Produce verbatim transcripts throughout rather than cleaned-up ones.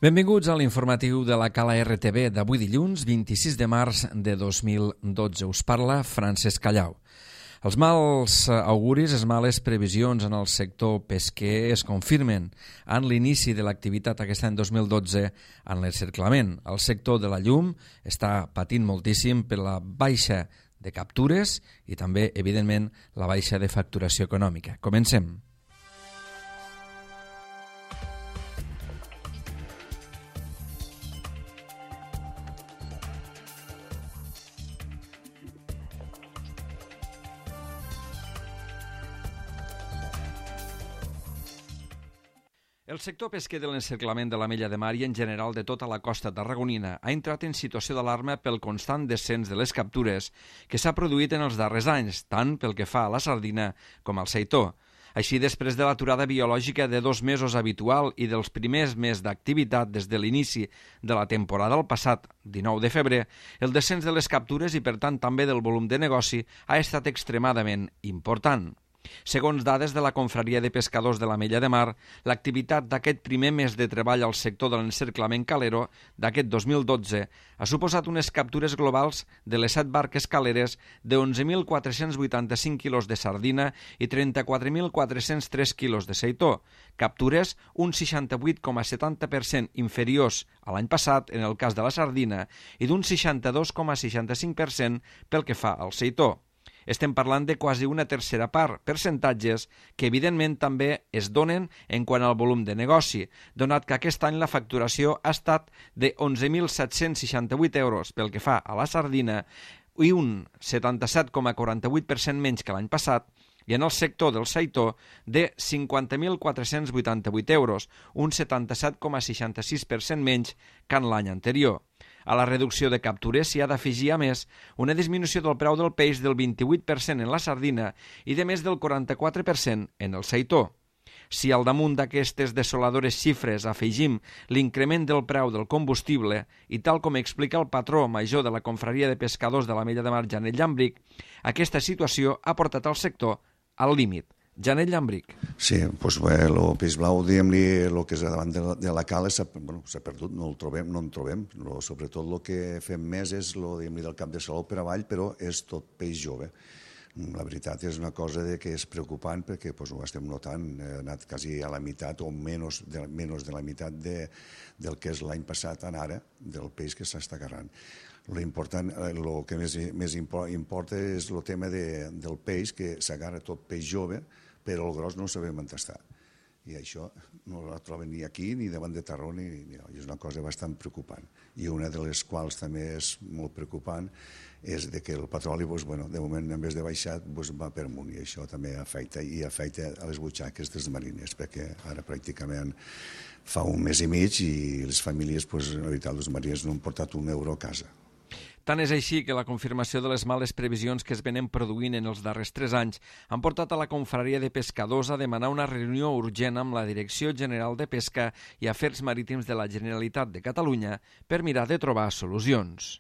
Benvinguts a l'informatiu de la Cala R T V d'avui dilluns, vint-i-sis de març de dos mil dotze. Us parla Francesc Callau. Els mals auguris, les males previsions en el sector pesquer es confirmen en l'inici de l'activitat aquest any dos mil dotze en l'encerclament. El sector de la llum està patint moltíssim per la baixa de captures i també, evidentment, la baixa de facturació econòmica. Comencem. El sector pesquer de l'encerclament de l'Ametlla de Mar i en general de tota la costa tarragonina ha entrat en situació d'alarma pel constant descens de les captures que s'ha produït en els darrers anys, tant pel que fa a la sardina com al seitó. Així, després de l'aturada biològica de dos mesos habitual i dels primers mesos d'activitat des de l'inici de la temporada el passat dinou de febrer, el descens de les captures i, per tant, també del volum de negoci ha estat extremadament important. Segons dades de la Confraria de Pescadors de l'Ametlla de Mar, l'activitat d'aquest primer mes de treball al sector de l'encerclament calero d'aquest dos mil dotze ha suposat unes captures globals de les set barques caleres de onze mil quatre-cents vuitanta-cinc quilos de sardina i trenta-quatre mil quatre-cents tres quilos de seitó, captures un seixanta-vuit coma setanta per cent inferiors a l'any passat en el cas de la sardina i d'un seixanta-dos coma seixanta-cinc per cent pel que fa al seitó. Estem parlant de quasi una tercera part, percentatges que evidentment també es donen en quant al volum de negoci, donat que aquest any la facturació ha estat de onze mil set-cents seixanta-vuit euros pel que fa a la sardina i un setanta-set coma quaranta-vuit per cent menys que l'any passat, i en el sector del seitó de cinquanta mil quatre-cents vuitanta-vuit euros, un setanta-set coma seixanta-sis per cent menys que en l'any anterior. A la reducció de captures s'hi ha d'afegir, a més, una disminució del preu del peix del vint-i-vuit per cent en la sardina i de més del quaranta-quatre per cent en el seitó. Si al damunt d'aquestes desoladores xifres afegim l'increment del preu del combustible i tal com explica el patró major de la Confraria de Pescadors de l'Ametlla de Mar, Janet Llambric, aquesta situació ha portat el sector al límit. Janet Llambric. Sí, doncs bé, el peix blau, diguem-li, el que és davant de la, de la cala s'ha bueno, perdut, no el trobem, no en trobem. Lo, sobretot el que fem més és lo, diguem-li, del cap de saló per avall, però és tot peix jove. La veritat és una cosa de que és preocupant perquè pues, ho estem notant, ha anat quasi a la meitat o menys de, menys de la meitat de, del que és l'any passat en ara, del peix que s'està agarrant. L'important, el que més, més importa és el tema de, del peix, que s'agarra tot peix jove, però el gros no ho sabem on està. I això no la troben ni aquí, ni davant de Tarró, ni, ni és una cosa bastant preocupant. I una de les quals també és molt preocupant és de que el petroli, doncs, bueno, de moment, en vez de baixar, doncs, va per amunt, i això també afecta, i afecta a les butxaques dels marines, perquè ara pràcticament fa un mes i mig i les famílies, doncs, la veritat, els marines no han portat un euro a casa. Tant és així que la confirmació de les males previsions que es venen produint en els darrers tres anys han portat a la Confraria de Pescadors a demanar una reunió urgent amb la Direcció General de Pesca i Afers Marítims de la Generalitat de Catalunya per mirar de trobar solucions.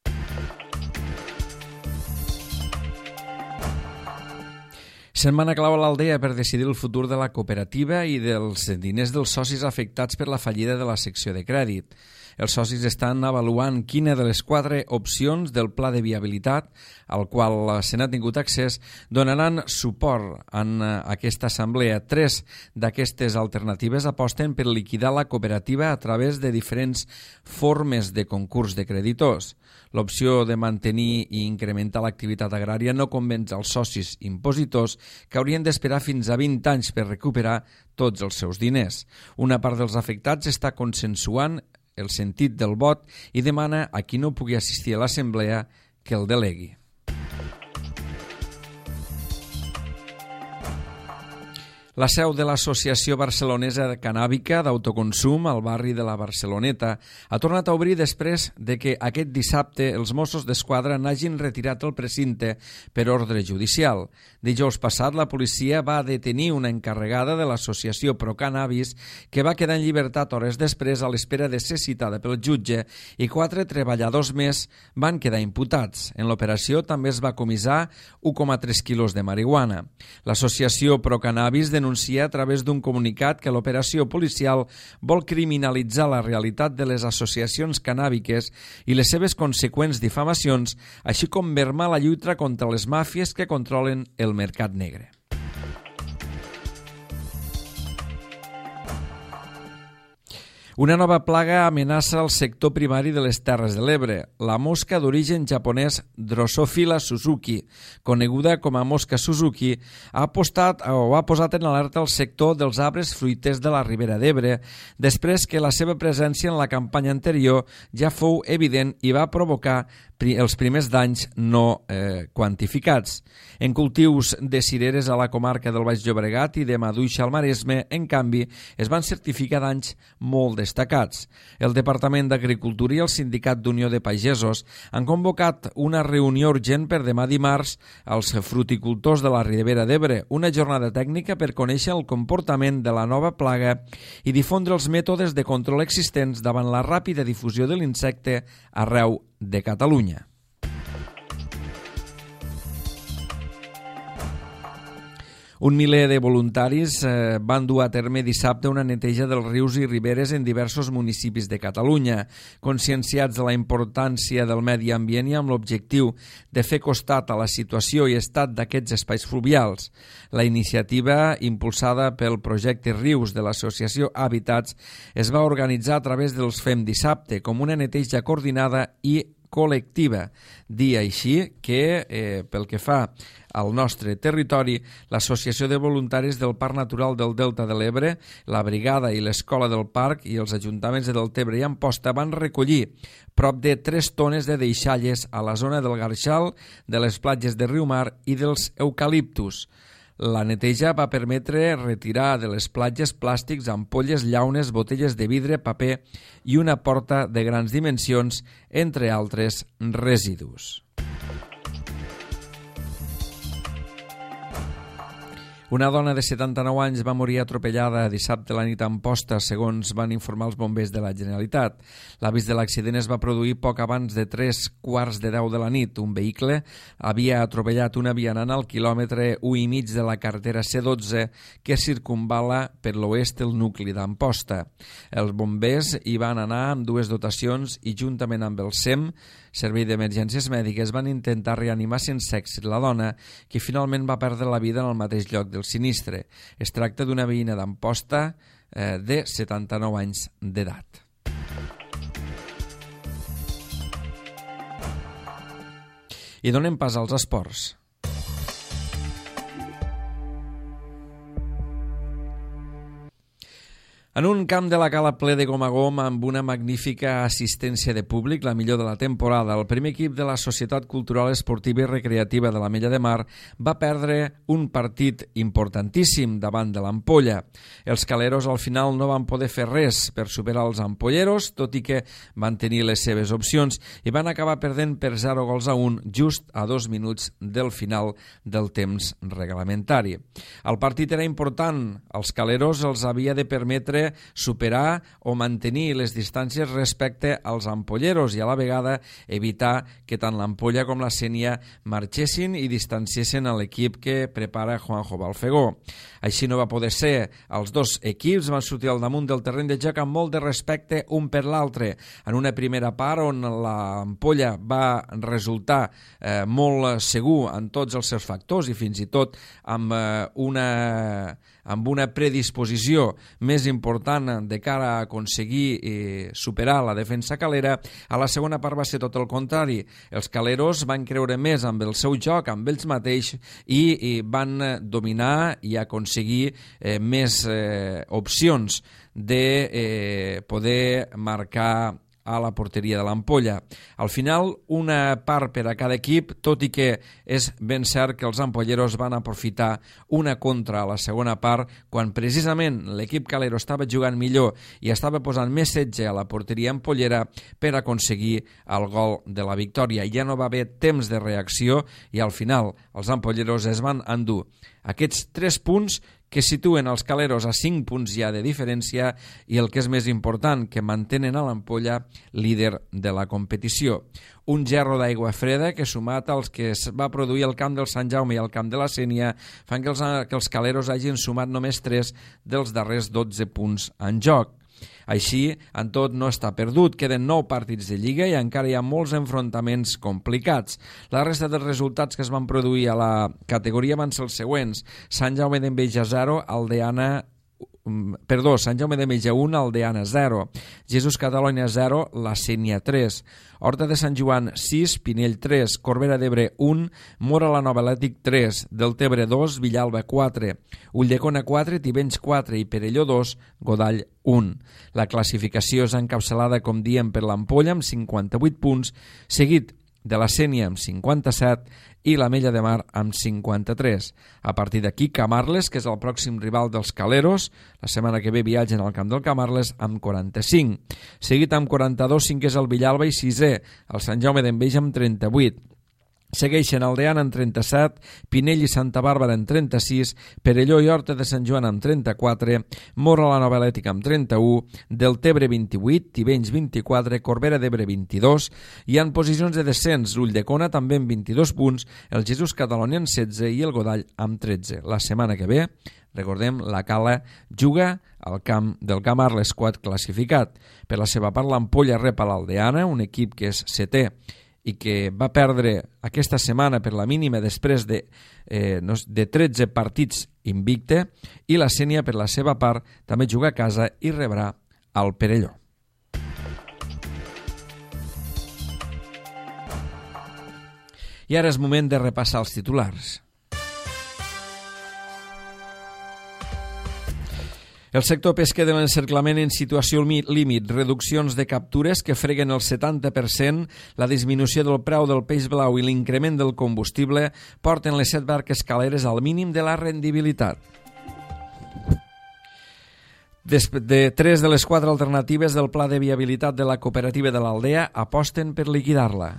Setmana clau a l'Aldea per decidir el futur de la cooperativa i dels diners dels socis afectats per la fallida de la secció de crèdit. Els socis estan avaluant quina de les quatre opcions del pla de viabilitat al qual se n'ha tingut accés donaran suport en aquesta assemblea. Tres d'aquestes alternatives aposten per liquidar la cooperativa a través de diferents formes de concurs de creditors. L'opció de mantenir i incrementar l'activitat agrària no convenç als socis impositors que haurien d'esperar fins a vint anys per recuperar tots els seus diners. Una part dels afectats està consensuant el sentit del vot i demana a qui no pugui assistir a l'assemblea que el delegui. La seu de l'Associació Barcelonesa Cannàbica d'Autoconsum al barri de la Barceloneta ha tornat a obrir després de que aquest dissabte els Mossos d'Esquadra n'hagin retirat el precinte per ordre judicial. Dijous passat la policia va detenir una encarregada de l'associació Pro Cannabis que va quedar en llibertat hores després a l'espera de ser citada pel jutge i quatre treballadors més van quedar imputats. En l'operació també es va comissar u coma tres quilos de marihuana. L'associació Pro Cannabis denuncia a través d'un comunicat que l'operació policial vol criminalitzar la realitat de les associacions cannàbiques i les seves conseqüents difamacions, així com mermar la lluita contra les màfies que controlen el mercat negre. Una nova plaga amenaça el sector primari de les Terres de l'Ebre. La mosca d'origen japonès Drosophila suzuki, coneguda com a mosca Suzuki, ha apostat o ha posat en alerta el sector dels arbres fruiters de la Ribera d'Ebre, després que la seva presència en la campanya anterior ja fou evident i va provocar els primers danys no eh, quantificats. En cultius de cireres a la comarca del Baix Llobregat i de Maduixa al Maresme, en canvi, es van certificar danys molt destacats. El Departament d'Agricultura i el Sindicat d'Unió de Pagesos han convocat una reunió urgent per demà dimarts als fruticultors de la Ribera d'Ebre, una jornada tècnica per conèixer el comportament de la nova plaga i difondre els mètodes de control existents davant la ràpida difusió de l'insecte arreu de Catalunya. Un miler de voluntaris eh, van dur a terme dissabte una neteja dels rius i riberes en diversos municipis de Catalunya, conscienciats de la importància del medi ambient i amb l'objectiu de fer costat a la situació i estat d'aquests espais fluvials. La iniciativa, impulsada pel projecte Rius de l'associació Hàbitats, es va organitzar a través dels Fem Dissabte com una neteja coordinada i col·lectiva. Dir així que, eh, pel que fa al nostre territori, l'Associació de Voluntaris del Parc Natural del Delta de l'Ebre, la Brigada i l'Escola del Parc i els ajuntaments de Deltebre i Amposta van recollir prop de tres tones de deixalles a la zona del Garxal, de les platges de Riumar i dels eucaliptus. La neteja va permetre retirar de les platges plàstics, ampolles, llaunes, botelles de vidre, paper i una porta de grans dimensions, entre altres residus. Una dona de setanta-nou anys va morir atropellada dissabte a la nit a Amposta, segons van informar els bombers de la Generalitat. L'avís de l'accident es va produir poc abans de tres quarts de deu de la nit. Un vehicle havia atropellat una vianant al quilòmetre u i mig de la carretera C dotze que circumval·la per l'oest el nucli d'Amposta. Els bombers hi van anar amb dues dotacions i juntament amb el S E M, Servei d'Emergències Mèdiques, van intentar reanimar sense èxit la dona, que finalment va perdre la vida en el mateix lloc del sinistre. Es tracta d'una veïna d'Amposta eh, de setanta-nou anys d'edat. I donem pas als esports. En un camp de la Cala ple de gom a gom amb una magnífica assistència de públic, la millor de la temporada, el primer equip de la Societat Cultural Esportiva i Recreativa de l'Ametlla de Mar va perdre un partit importantíssim davant de l'Ampolla. Els caleros al final no van poder fer res per superar els ampolleros, tot i que van tenir les seves opcions i van acabar perdent per zero gols a un just a dos minuts del final del temps reglamentari. El partit era important, els caleros els havia de permetre superar o mantenir les distàncies respecte als ampolleros i a la vegada evitar que tant l'Ampolla com la Sénia marxessin i distanciessin a l'equip que prepara Juanjo Balfegó. Així no va poder ser. Els dos equips van sortir al damunt del terreny de joc amb molt de respecte un per l'altre. En una primera part on l'Ampolla va resultar eh, molt segur en tots els seus factors i fins i tot amb eh, una... amb una predisposició més important de cara a aconseguir eh, superar la defensa calera, a la segona part va ser tot el contrari. Els caleros van creure més amb el seu joc, amb ells mateix, i, i van dominar i aconseguir eh, més eh, opcions de eh, poder marcar a la porteria de l'Ampolla. Al final, una part per a cada equip, tot i que és ben cert que els ampolleros van aprofitar una contra a la segona part, quan precisament l'equip calero estava jugant millor i estava posant més setge a la porteria ampollera per aconseguir el gol de la victòria. Ja no va haver temps de reacció i al final els ampolleros es van endur aquests tres punts que situen els Caleros a cinc punts ja de diferència i el que és més important, que mantenen a l'Ampolla líder de la competició. Un gerro d'aigua freda que, sumat als que es va produir al camp del Sant Jaume i al camp de la Sénia, fan que els, que els Caleros hagin sumat només tres dels darrers dotze punts en joc. Així, en tot no està perdut, queden nou partits de Lliga i encara hi ha molts enfrontaments complicats. La resta dels resultats que es van produir a la categoria van ser els següents: Sant Jaume d'Enveja zero, Aldeana Perdó, Sant Jaume de Metja un, Aldeana zero, Jesús Catalunya zero, La Sénia tres, Horta de Sant Joan sis, Pinell tres, Corbera d'Ebre un, Mora la Nova Atlètic tres, Deltebre dos, Villalba quatre, Ulldecona quatre, Tivenys quatre i Perelló dos, Godall un. La classificació és encapçalada, com diem, per l'Ampolla amb cinquanta-vuit punts, seguit de la Sénia amb cinquanta-set i l'Ametlla de Mar amb cinquanta-tres. A partir d'aquí, Camarles, que és el pròxim rival dels Caleros, la setmana que ve viatgen al camp del Camarles amb quaranta-cinc. Seguit amb quaranta-dos, cinquè és el Villalba i sisè, el Sant Jaume d'Enveja amb trenta-vuit. Segueixen Aldeana amb trenta-set, Pinell i Santa Bàrbara amb trenta-sis, Perelló i Horta de Sant Joan amb trenta-quatre, Mora la Nova Atlètic amb trenta-u, Deltebre vint-i-vuit, Tivenys vint-i-quatre, Corbera d'Ebre vint-i-dos, i en posicions de descens Ulldecona també amb vint-i-dos punts, el Jesús Catalunya amb setze i el Godall amb tretze. La setmana que ve, recordem, la Cala juga al camp del Camarles, quart classificat. Per la seva part, l'Ampolla rep a l'Aldeana, un equip que és setè i que va perdre aquesta setmana per la mínima després de, eh, de tretze partits invicte, i la Sénia, per la seva part, també juga a casa i rebrà al Perelló. I ara és moment de repassar els titulars. El sector pesquer de l'encerclament en situació límit, reduccions de captures que freguen el setanta per cent, la disminució del preu del peix blau i l'increment del combustible porten les set barques caleres al mínim de la rendibilitat. Des de tres de les quatre alternatives del pla de viabilitat de la cooperativa de l'Aldea aposten per liquidar-la.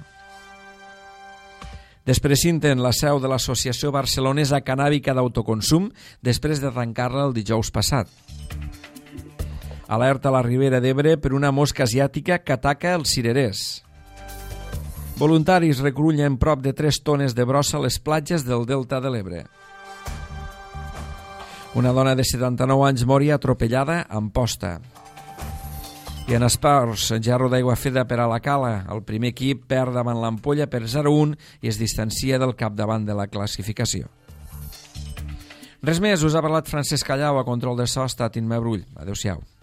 Desprecinten la seu de l'Associació Barcelonesa Cannàbica d'Autoconsum després de tancar-la el dijous passat. Alerta a la Ribera d'Ebre per una mosca asiàtica que ataca els cirerers. Voluntaris recullen prop de tres tones de brossa a les platges del Delta de l'Ebre. Una dona de setanta-nou anys mori atropellada a Amposta. I en esports, gerro d'aigua freda per a la Cala. El primer equip perd davant l'Ampolla per zero a un i es distancia del capdavant de la classificació. Res més, us ha parlat Francesc Callau, a control de so ha estat Imma Brull. Adéu-siau.